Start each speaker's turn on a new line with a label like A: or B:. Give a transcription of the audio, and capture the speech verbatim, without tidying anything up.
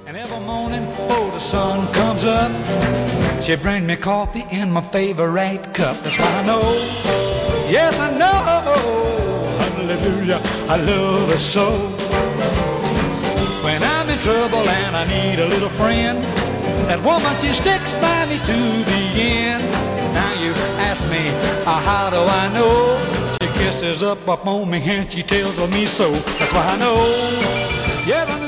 A: And every morning before the sun comes up, she brings me coffee in my favorite cup. That's why I know, yes I know, hallelujah, I love her so. When I'm in trouble and I need a little friend, that woman, she sticks by me to the end. Now you ask me, uh, how do I know? She kisses up up on me and she tells me so. That's why I know, yes I know.